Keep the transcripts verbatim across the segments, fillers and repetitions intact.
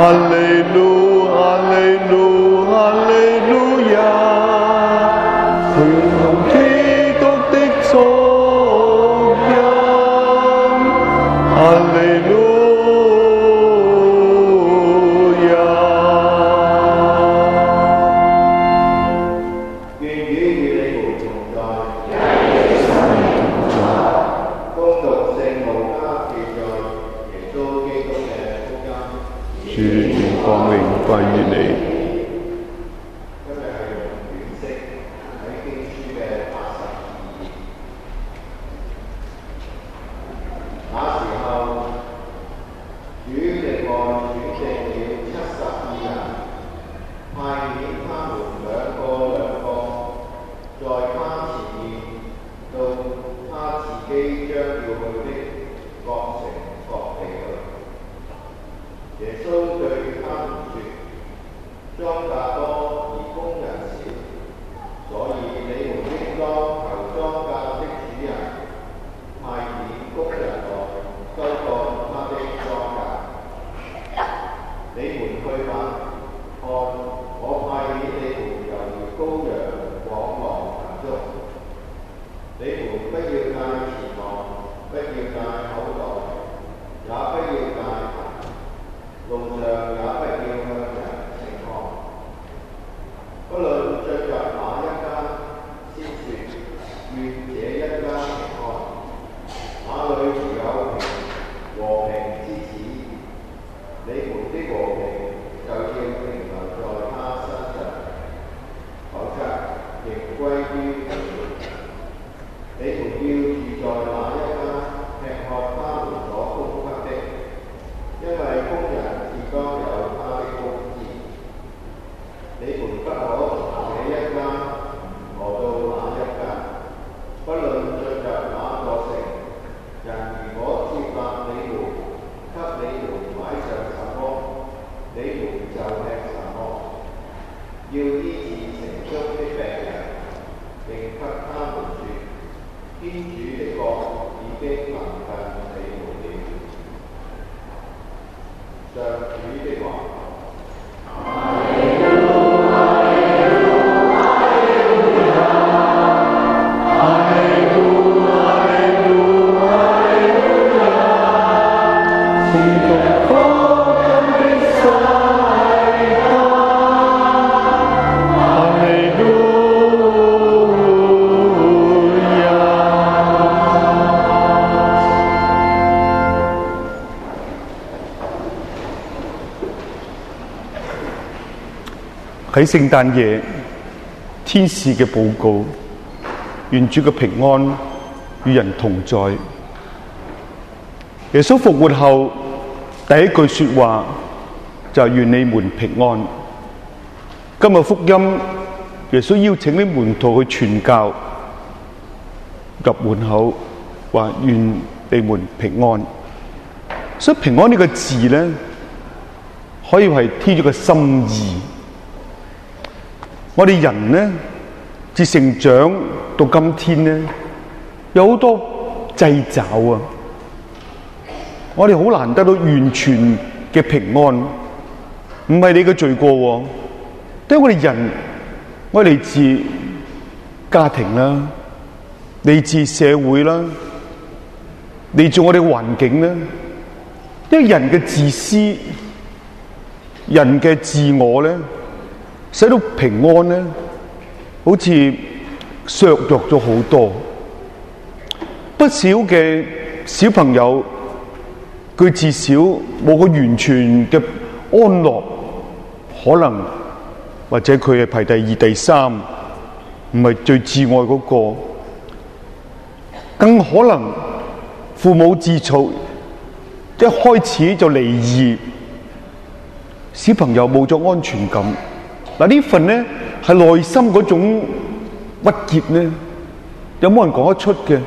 哈利路哈利路哈利路亞，佢用基督的足印，哈利路亞。 願主與你們同在，恭讀聖路加記載耶穌基督嘅福音。 主願光榮歸於你。 今日係用短釋喺經書嘅八十二頁。那時候，主另外選定了七十二人，派遣他們兩個兩個，在他前面到他自己將要去的各城各地去。耶穌對他們說：莊稼多而工人少，所以你們應當求莊稼的主人派遣工人來收割他的莊稼。你們去吧，看，我派遣你們猶如羔羊往狼群中。你們不要帶錢囊，不要帶口袋，也不要帶鞋，路上也不要向人請看。不論進入哪一家，先說願這一家平安。那裏如有平和平之子，你們的和平就要停留在他身上，否則仍歸於你們。你們要住在哪一家，吃喝他們所供給的，因為工人自當有他的工資。你們不可從這一家挪到那一家，不論進入哪個城，人如果接納你們，給你們買上什麼，你們就吃什麼。要醫治城中的病人，並給他們說：天主的國已經臨近你們了。上主的話。 喺聖誕夜，天使嘅報告，願主嘅平安與人同在。耶穌復活後第一句說話就係願你們平安。今日福音，耶穌邀請啲門徒去傳教，入門口話願你們平安。所以平安呢個字咧，可以係添咗個心意。我哋人咧，自成長到今天咧，有好多掣肘啊！我哋好難得到完全嘅平安，唔係你嘅罪過喎，因為我哋人，我哋嚟自家庭啦，嚟自社會啦，嚟自我哋嘅環境啦，因為人嘅自私、人嘅自我咧，使到平安咧，好似削弱咗好多。不少嘅小朋友，佢至少冇個完全嘅安樂，可能或者佢係排第二、第三，唔係最至愛嗰個，更可能父母自嘈，一開始就離異，小朋友冇咗安全感。嗱，呢份咧係內心嗰種鬱結咧，有冇人講得出嘅？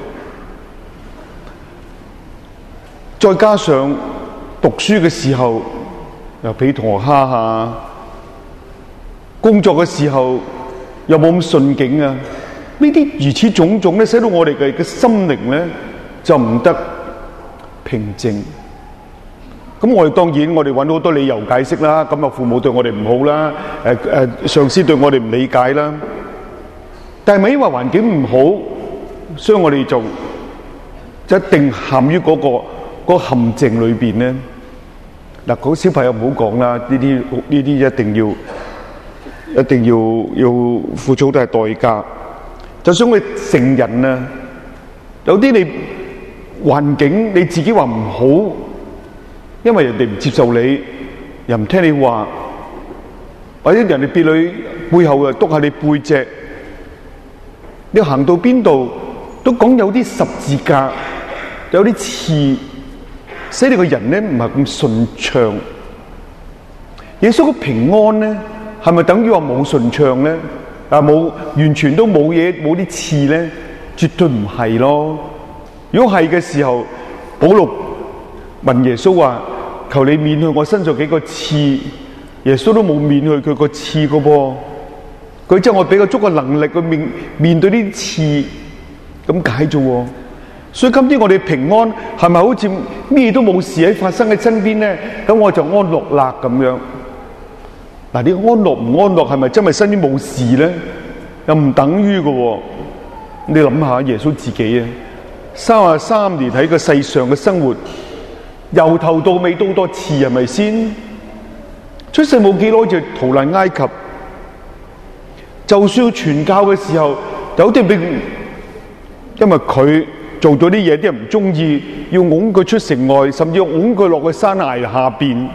再加上讀書嘅時候又俾同學蝦下，工作嘅時候又冇咁順境啊！呢啲如此種種咧，使到我哋嘅嘅心靈咧就唔得平靜。 咁我哋當然我哋揾好多理由解釋啦。咁啊，父母對我哋唔好啦，誒誒，上司對我哋唔理解啦。但係咪因為環境唔好，所以我哋就一定陷於嗰個嗰個陷阱裏邊咧？嗱，嗰小朋友唔好講啦，呢啲呢啲一定要一定要要付出好多係代價。就算我哋成人啊，有啲你環境你自己話唔好，因為人哋唔接受你，又唔聽你話，或者人哋別女背後啊督下你背脊，你行到邊度都講有啲十字架，有啲刺，使你個人咧唔係咁順暢。耶穌嘅平安咧，係咪等於話冇順暢咧？啊，冇完全都冇嘢，冇啲刺咧，絕對唔係咯。如果係嘅時候，保祿問耶穌話：求你免去我身上幾個刺。耶穌都冇免去佢個刺噶噃，佢即係我俾個足夠能力去面面對呢啲刺咁解啫。所以今天我哋平安係咪好似咩都冇事喺發生喺身邊咧？咁我就安樂啦咁樣。嗱，你安樂唔安樂係咪真係身邊冇事咧？又唔等於噶。你諗下耶穌自己啊，三十三年喺個世上嘅生活，由頭到尾都好多刺，係咪先？出世冇幾耐就逃難埃及，就算要傳教嘅時候，有啲俾因為佢做咗啲嘢，啲人唔中意，要拱佢出城外，甚至要拱佢落去山崖下邊。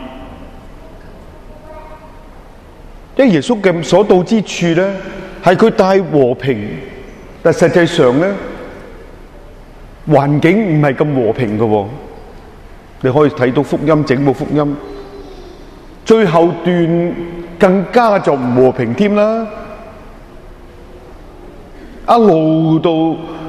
因為耶穌嘅所到之處咧，係佢帶和平，但實際上咧，環境唔係咁和平嘅。你可以睇到福音，整部福音最後段更加就唔和平添啦，一路到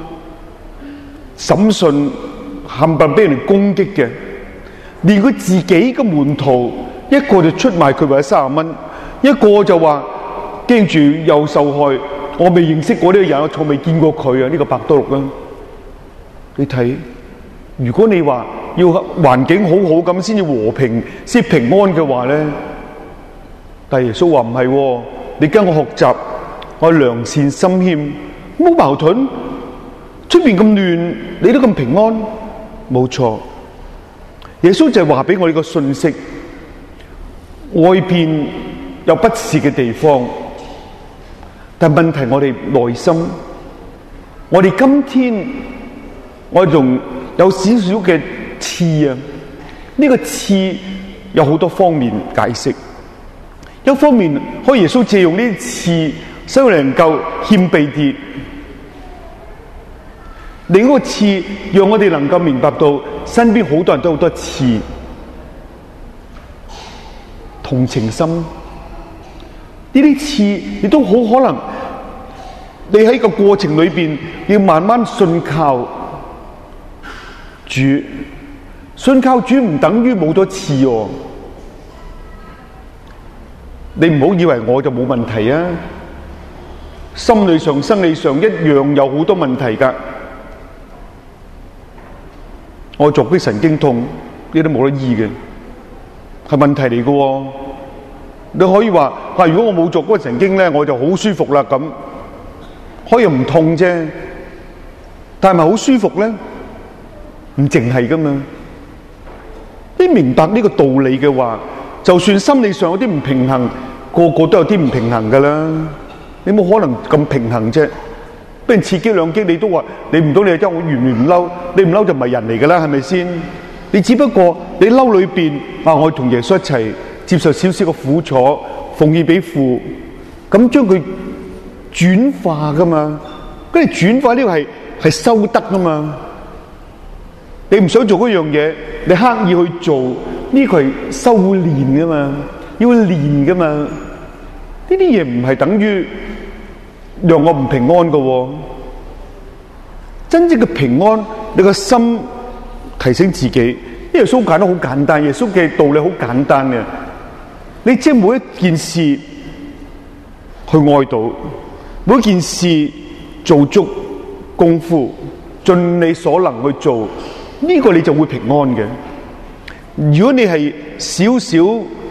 審訊冚唪唥俾人哋攻擊嘅，連佢自己嘅門徒一個就出賣佢為咗三十蚊，一個就話驚住又受害，我未認識過呢個人，我從未見過佢啊！呢個伯多祿啊，你睇，如果你話要環境好好咁先至和平先平安嘅話咧，但耶穌話唔係，你跟我學習，我良善心謙，冇矛盾。出邊咁亂，你都咁平安，冇錯。耶穌就係話俾我哋個信息，外邊有不是嘅地方，但問題我哋內心，我哋今天我仲有少少嘅刺啊！呢個刺有好多方面解釋。一方面，可以耶穌借用呢啲刺，使我哋能夠謙卑啲；另一個刺，讓我哋能夠明白到身邊好多人都好多刺，同情心。呢啲刺亦都好可能，你喺個過程裏邊要慢慢信靠主，信靠主唔等於冇咗刺哦。你唔好以為我就冇問題啊，心理上、生理上一樣有好多問題噶。我坐骨神經痛，呢都冇得醫嘅，係問題嚟嘅。你可以話，啊，如果我冇坐骨神經咧，我就好舒服啦咁，可以唔痛啫。但係咪好舒服咧？唔淨係噶嘛。你明白呢個道理嘅話，就算心理上有啲唔平衡，個個都有啲唔平衡噶啦。你冇可能咁平衡啫。俾人刺激兩擊，你都話你唔到，你真係我完全唔嬲，你唔嬲就唔係人嚟噶啦，係咪先？你只不過你嬲裏邊啊，我同耶穌一齊接受少少嘅苦楚，奉獻俾父，咁將佢轉化噶嘛。跟住轉化呢個係係修德噶嘛。你唔想做嗰樣嘢，你刻意去做，呢個係修煉噶嘛，要練噶嘛。呢啲嘢唔係等於讓我唔平安噶喎。真正嘅平安，你個心提醒自己，耶穌講得好簡單，耶穌嘅道理好簡單嘅。你即係每一件事去愛禱，每一件事做足功夫，盡你所能去做。呢個你就會平安嘅。 如果你係少少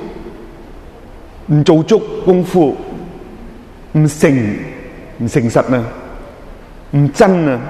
唔做足功夫，唔誠唔誠實啊，唔真啊，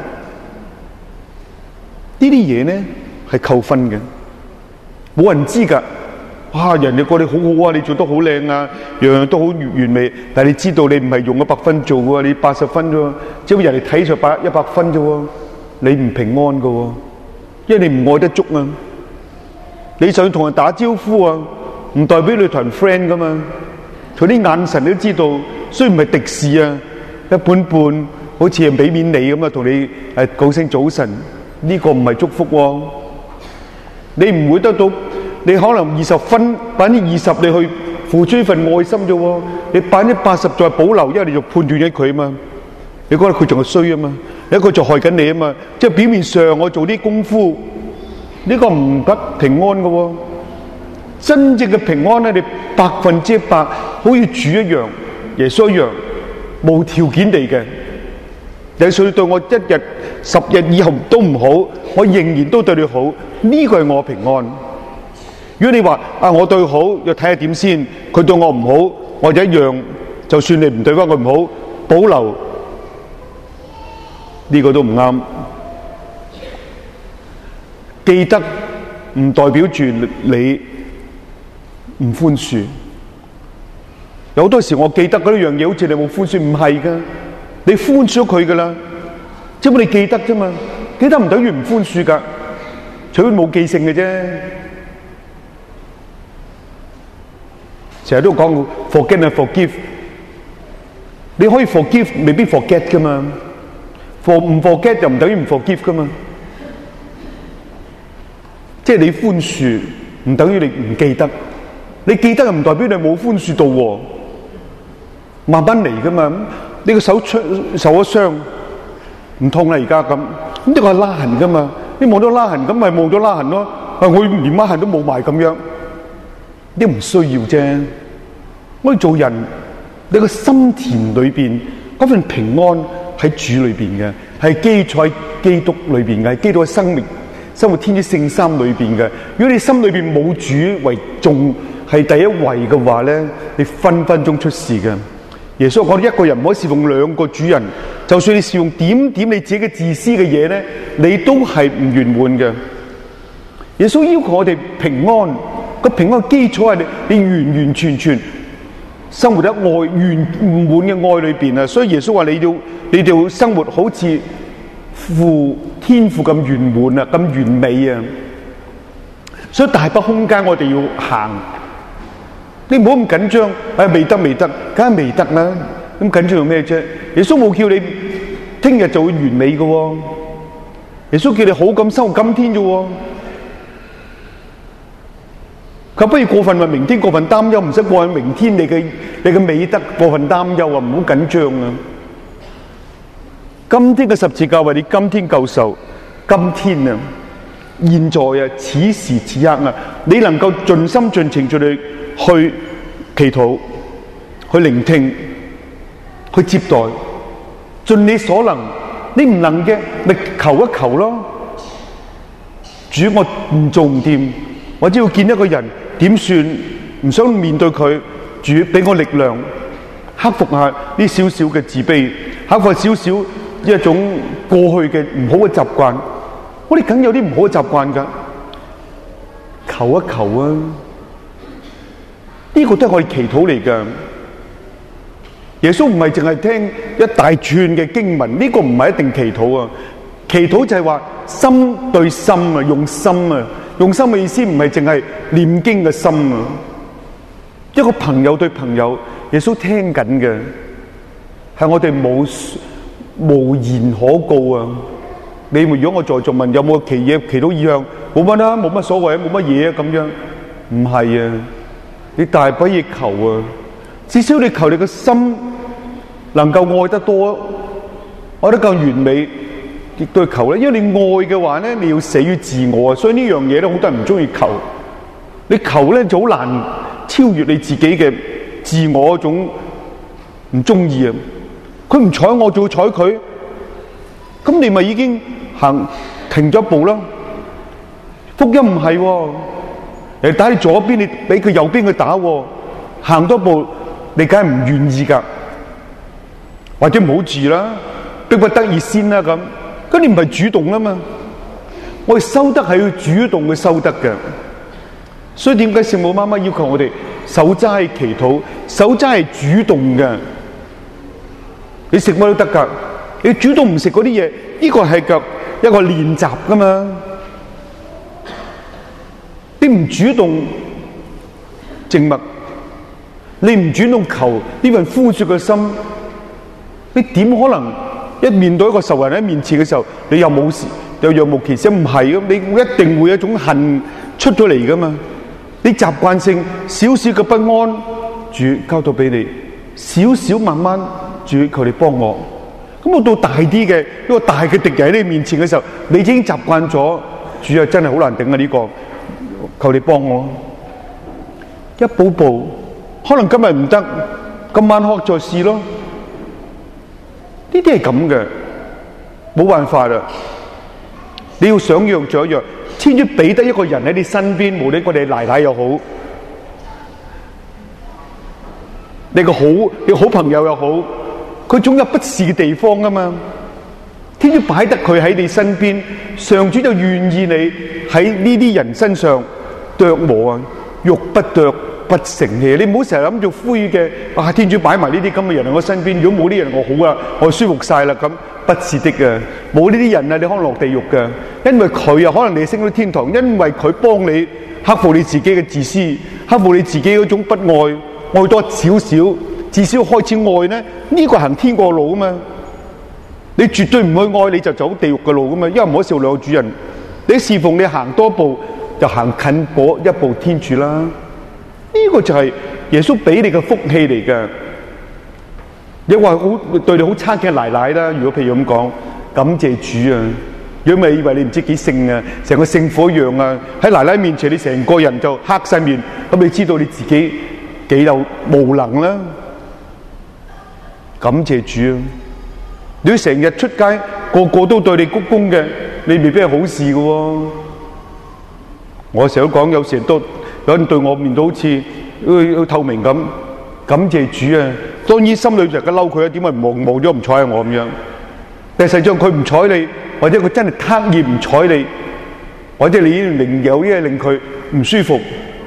呢啲嘢咧係扣分嘅，冇人知噶。哇！人哋覺得好好啊，你做得好靚啊，樣樣都好完美。但係你知道你唔係用一百分做嘅，你八十分啫，只不過人哋睇就百一百分啫，你唔平安嘅，因為你唔愛得足啊。你想同人打招呼啊，唔代表你同人 friend 噶嘛。佢啲眼神你都知道，雖然唔係敵視啊，一般般，好似係俾面你咁啊，同你誒講聲早晨，呢個唔係祝福喎。你唔會得到。你可能二十分，百分之二十你去付出一份愛心啫喎，你百分之八十再保留，因為你就判斷緊佢啊嘛，你覺得佢仲係衰啊嘛，一個就害緊你啊嘛，即係表面上我做啲功夫，呢個唔得平安嘅喎，真正嘅平安咧，你百分之一百好似主一樣，耶穌一樣，無條件地嘅，有誰對我一日、十日以後都唔好，我仍然都對你好，呢個係我平安。如果你話啊，我對佢好，要睇下點先，佢對我唔好，我就一樣，就算你唔對翻佢唔好，保留呢個都唔啱。記得唔代表住你唔寬恕。有好多時我記得嗰樣嘢，好似你冇寬恕，唔係噶，你寬恕咗佢噶啦，只不過你記得啫嘛，記得唔等於唔寬恕噶，除非冇記性嘅啫。成日都講 forget and forgive， 你可以 forgive， 未必 forget 噶嘛。for 唔 forget 就唔等於唔 forgive 噶嘛。即係你寬恕，唔等於你唔記得。你記得又唔代表你冇寬恕到喎。慢慢嚟噶嘛。你個手出受咗傷，唔痛啦而家咁，咁呢個係拉痕噶嘛。你望到拉痕，咁咪望咗拉痕咯。啊，我連拉痕都冇埋咁樣。啲唔需要啫，我哋做人，你個心田裏邊嗰份平安喺主裏邊嘅，係基礎喺基督裏邊嘅，係基督喺生命、生活天主聖三裏邊嘅。如果你心裏邊冇主為重，係第一位嘅話咧，你分分鐘出事嘅。耶穌講一個人唔可以侍奉兩個主人，就算你侍奉點點你自己嘅自私嘅嘢咧，你都係唔圓滿嘅。耶穌要求我哋平安。個平安基礎係你，你完完全全生活喺愛圓滿嘅愛裏邊啊！所以耶穌話你要，你哋要生活好似父天父咁圓滿啊，咁完美啊！所以大把空間我哋要行，你唔好咁緊張，哎未得未得，梗係未得啦！咁緊張做咩啫？耶穌冇叫你聽日就會完美嘅喎，耶穌叫你好咁生活今天啫喎。佢不如過分為明天過分擔憂，唔使過去明天你嘅你嘅美德過分擔憂啊！唔好緊張啊！今天嘅十字架為你今天救受，今天啊，現在啊，此時此刻啊，你能夠盡心盡情盡力去祈禱、去聆聽、去接待，盡你所能。你唔能嘅，咪求一求咯。主，我唔做唔掂，我只要見一個人。點算？唔想面對佢，主俾我力量，克服下呢少少嘅自卑，克服少少一種過去嘅唔好嘅習慣。我哋梗有啲唔好嘅習慣噶，求一求啊！呢個都係我哋祈禱嚟噶。耶穌唔係淨係聽一大串嘅經文，呢個唔係一定祈禱啊。祈禱就係話心對心啊，用心啊。用心嘅意思唔係淨係念經嘅心啊，一個朋友對朋友，耶穌聽緊嘅係我哋冇無言可告啊！你如果我在座問有冇祈嘢祈禱意向，冇乜啦，冇乜所謂啊，冇乜嘢啊咁樣，唔係啊！你大把嘢求啊，至少你求你個心能夠愛得多，愛得夠完美。亦都係求咧，因為你愛嘅話咧，你要死於自我啊，所以呢樣嘢咧，好多人唔中意求。你求咧就好難超越你自己嘅自我嗰種唔中意啊。佢唔睬我，就會睬佢，咁你咪已經行停咗一步啦。福音唔係喎， 人打你左邊，你俾佢右邊佢打喎，行多步你梗係唔願意㗎，或者唔好住啦，逼不得已先啦咁。咁你唔係主動啦嘛，我哋修德係要主動去修德嘅。所以點解聖母媽媽要求我哋守齋祈禱？守齋係主動嘅，你食乜都得㗎，你主動唔食嗰啲嘢，呢個係個一個練習㗎嘛。你唔主動靜默，你唔主動求呢份呼召嘅心，你點可能一面對一個仇人喺面前嘅時候，你又冇事又若無其事？唔係嘅，你一定會有一種恨出咗嚟㗎嘛。你習慣性少少嘅不安，主交到俾你，少少慢慢，主求你幫我。咁我到大啲嘅一個大嘅敵人喺你面前嘅時候，你已經習慣咗，主啊真係好難頂啊呢個，求你幫我。一步步，可能今日唔得，今晚可再試咯。呢啲係咁嘅，冇辦法啦。你要想讓就一樣。天主俾得一個人喺你身邊，無論我哋奶奶又好，你個好你個好朋友又好，佢總有不是嘅地方啊嘛。天主擺得佢喺你身邊，上主就願意你喺呢啲人身上琢磨啊，欲不琢不成器。你唔好成日諗住灰嘅，啊天主擺埋呢啲咁嘅人喺我身邊，如果冇呢啲人我好啊，我舒服晒啦咁。不是的嘅，冇呢啲人啊，你可能落地獄嘅，因為佢啊，可能你升到天堂，因為佢幫你克服你自己嘅自私，克服你自己嗰種不愛，愛多少少，至少開始愛咧，呢個行天國路啊嘛。你絕對唔去愛，你就走地獄嘅路啊嘛。因為唔可以做兩個主人，你侍奉你行多步，就行近嗰一步天主啦。呢個就係耶穌俾你嘅福氣嚟嘅。你話好對你好差嘅奶奶啦，如果譬如咁講，感謝主啊！如果咪以為你唔知幾聖啊，成個聖火一樣啊，喺奶奶面前你成個人就黑晒面，咁你知道你自己幾有無能啦。感謝主啊！你成日出街個個都對你鞠躬嘅，你未必係好事嘅喎。我成日都講，有時都有人對我面到好似好透明咁。感謝主啊！當然心裏就嘅嬲佢啊，點解唔望望咗唔睬下我咁樣？但係實際上佢唔睬你，或者佢真係刻意唔睬你，或者你令有啲嘢令佢唔舒服，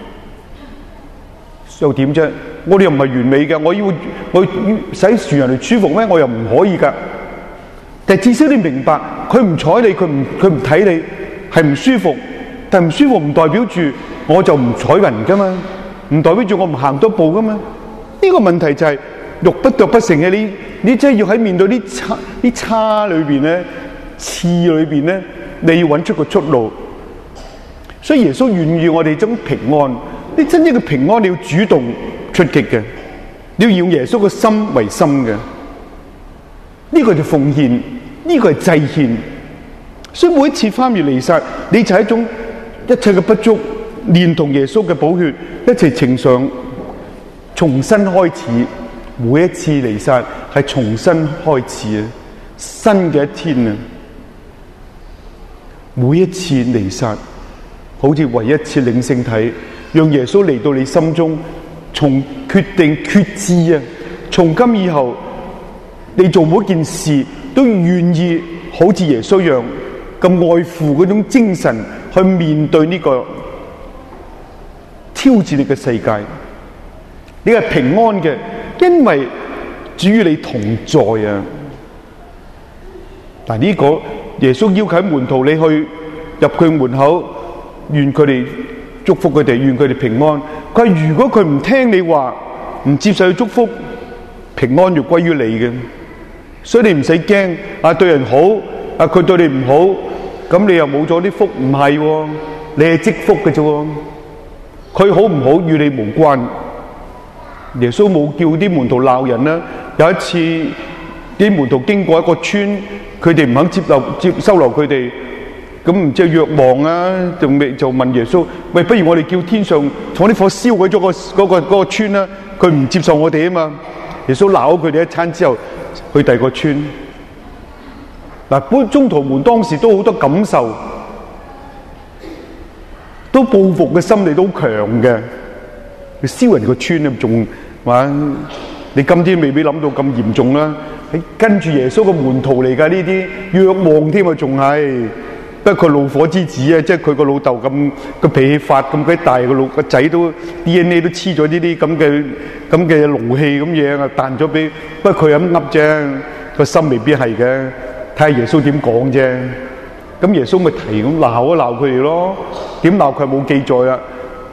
又點啫？我哋又唔係完美嘅，我要我要使全人哋舒服咩？我又唔可以㗎。但係至少你明白，佢唔睬你，佢唔佢唔睇你，係唔舒服。但係唔舒服唔代表住我就唔睬人㗎嘛，唔代表住我唔行多步㗎嘛。呢個問題就係欲不琢不成嘅，你你真係要喺面對啲差啲差裏邊咧，刺裏邊咧，你要揾出個出路。所以耶穌願意我哋將平安，你真正嘅平安你要主動出擊嘅，你要用耶穌嘅心為心嘅。呢個就奉獻，呢個係祭獻。所以每一次翻越彌撒，你就係一種一切嘅不足，連同耶穌嘅寶血一齊呈上。重新開始，每一次彌撒係重新開始啊，新嘅一天啊！每一次彌撒，好似唯一次領聖體，讓耶穌嚟到你心中，從決定決志啊！從今以後，你做每一件事都願意好似耶穌一樣咁愛父嗰種精神去面對呢個挑戰你嘅世界。你係平安嘅，因為主與你同在啊！但呢個耶穌要求門徒，你去入佢門口，願佢哋祝福佢哋，願佢哋平安。佢話如果佢唔聽你話，唔接受佢祝福，平安就歸於你嘅。所以你唔使驚啊，對人好啊，佢對你唔好，咁你又冇咗啲福，唔係喎，你係積福嘅啫。佢好唔好與你無關。耶穌冇叫啲門徒鬧人啦。有一次啲門徒經過一個村，佢哋唔肯接留接收留佢哋，咁唔知若望啊，仲未就問耶穌：喂，不如我哋叫天上從啲火燒毀咗個嗰個嗰個村啦？佢唔接受我哋啊嘛。耶穌鬧佢哋一餐之後，去第二個村。嗱，本宗徒們當時都好多感受， 都報復嘅心理都強嘅。你燒人個村啊，仲話你今天未必諗到咁嚴重啦。你跟住耶穌個門徒嚟㗎，呢啲若望添啊，仲係不過怒火之子啊，即係佢個老豆咁個脾氣發咁鬼大，個老個仔都 D N A 都黐咗呢啲咁嘅咁嘅怒氣咁嘢啊，彈咗俾不過佢咁噏啫，個心未必係嘅，睇下耶穌點講啫。咁耶穌咪提咁鬧一鬧佢哋咯，點鬧佢冇記載啦。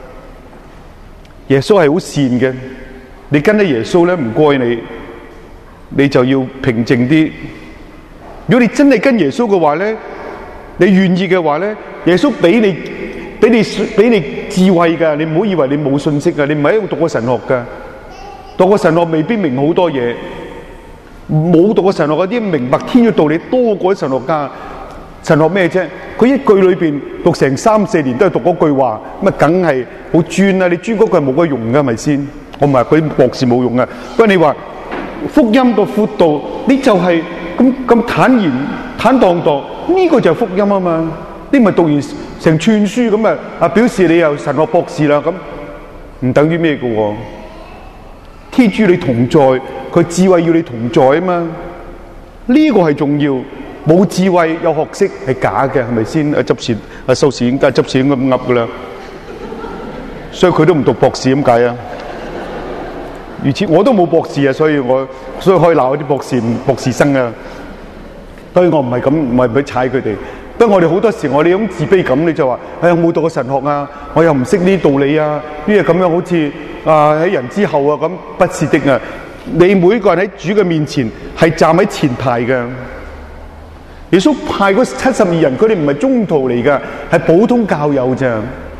耶穌係好善嘅，你跟得耶穌咧，唔該你，你就要平靜啲。如果你真係跟耶穌嘅話咧，你願意嘅話咧，耶穌俾你俾你俾你智慧噶，你唔好以為你冇信息噶，你唔係喺度讀過神學噶，讀過神學未必明好多嘢，冇讀過神學嗰啲明白天主道理多過啲神學家。神學咩啫？佢一句裏邊讀成三四年都係讀嗰句話，咁啊梗係好專啦！你專嗰句係冇乜用噶，係咪先？我唔係佢博士冇用噶。不過你話福音個闊度，你就係咁咁坦然坦蕩蕩，呢個就係福音啊嘛！你咪讀完成串書咁啊啊，表示你又神學博士啦，咁唔等於咩噶喎？天主你同在，佢智慧要你同在啊嘛！呢個係重要。冇智慧有學識係假嘅，係咪先？阿執事阿修士應該執事應該咁噏噶啦，所以佢都唔讀博士，點解啊？如此我都冇博士啊，所以我所以可以鬧啲博士博士生啊。所以我唔係咁，唔係去踩佢哋。不過我哋好多時我哋咁自卑感，你就話：哎呀，冇讀過神學啊，我又唔識呢啲道理啊，呢啲咁樣好似啊喺人之後啊咁，不是的啊！你每個人喺主嘅面前係站喺前排嘅。耶穌派嗰七十二人，佢哋唔係宗徒嚟噶，係普通教友咋。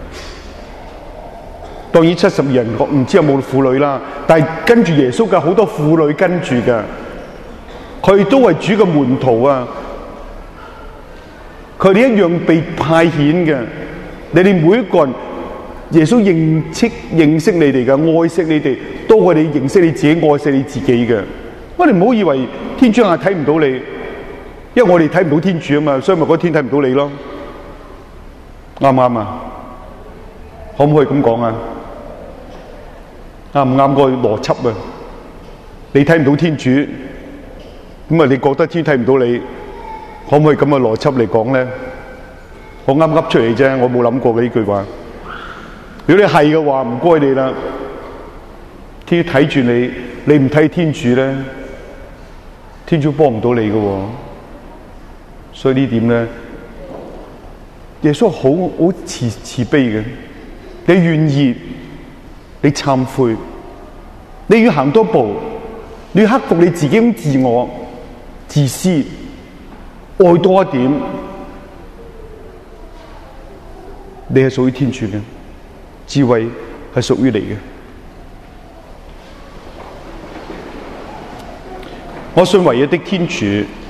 當然七十二人唔知有冇婦女啦，但係跟住耶穌嘅好多婦女跟住噶，佢都係主嘅門徒啊。佢哋一樣被派遣嘅。你哋每一個人，耶穌認識認識你哋嘅，愛惜你哋，多過你認識你自己，愛惜你自己嘅。我哋唔好以為天主眼睇唔到你。因為我哋睇唔到天主啊嘛，所以咪嗰天睇唔到你咯，啱唔啱啊？可唔可以咁講啊？啱唔啱個邏輯啊？你睇唔到天主，咁啊你覺得天睇唔到你，可唔可以咁嘅邏輯嚟講咧？我啱噏出嚟啫，我冇諗過嘅呢句話。如果你係嘅話，唔該你啦，天主睇住你，你唔睇天主咧，天主幫唔到你嘅喎。所以呢點咧，耶穌好好慈慈悲嘅。你願意，你懺悔，你要行多步，你要克服你自己咁自我、自私，愛多一點，你係屬於天主嘅，智慧係屬於你嘅。我信唯一的天主。